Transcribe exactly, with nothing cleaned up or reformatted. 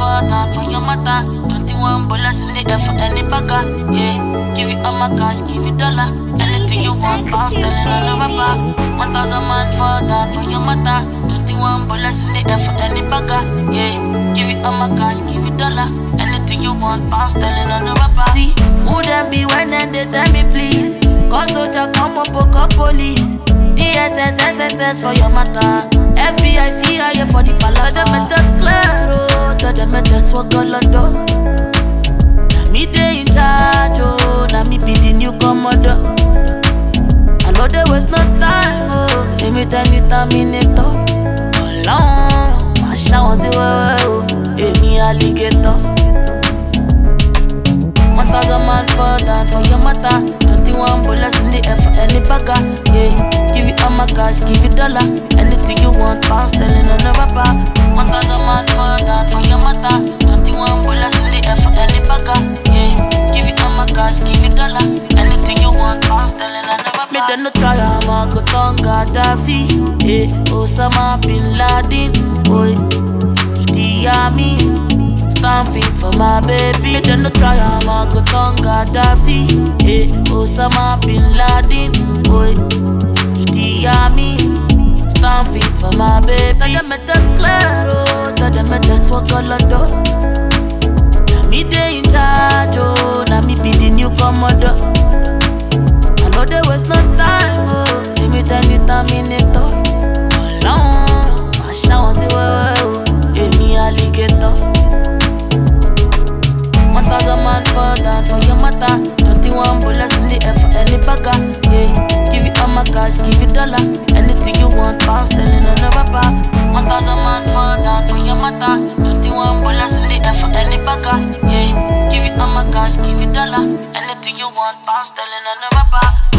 fall down for your matter. Twenty-one bullets in the air for any bagger. Yeah, give it all my cash, give it dollar. Anything you want, pound sterling on the rapper. One thousand man fall down for your matter. Twenty-one bullets in the air for any bagger. Yeah, give it all my cash, give it dollar. Anything you want, pound sterling on the rapper. See, who them be when them they tell me please? Cause soldier come up, poke up police. D S S S S S for your matter. F B I C I A for the palada. Them at the claro, tell them at the swaggalado. Now me they in charge, oh. Now me be the new commodore. I know there was no time, oh. Give me time, you terminator. Alone, my shower was the way, oh. Hey, me alligator. One thousand man fall down for your matter. Twenty-one bullets in the air for any bagger. Yeah, give it all my cash, give it dollar. Anything you want, pound sterling on the rapper. One thousand man fall down for your matter. Twenty-one bullets in the air for any bagger. Yeah, give it all my cash, give it dollar. Anything you want, pound sterling on the rapper. Me then no try, I'm a go Tonga Daffy. Yeah, Osama Bin Laden. Boy, Idi Amin. Stand fit for my baby. Me then no try, I'm a go Tonga Daffy. Hey, Osama Bin Laden. Boy, Idi Amin. Stand fit for my baby. Tell them at the claro, tell them at the swaggalado. Now me they in charge, oh. Now me be the new commodore. I know there was no time, oh. Give me time, you terminator. Alone, my shower was the way, oh. Hey, me alligator. One thousand man fall down for your matter. Twenty-one bullets in the air for any bagger. Yeah, give it all my cash, give it dollar. Anything you want, pound sterling on the rapper. One thousand man fall down for your matter. Twenty-one bullets in the air for any bagger. Yeah, give it all my cash, give it dollar. Anything you want, pound sterling on the rapper.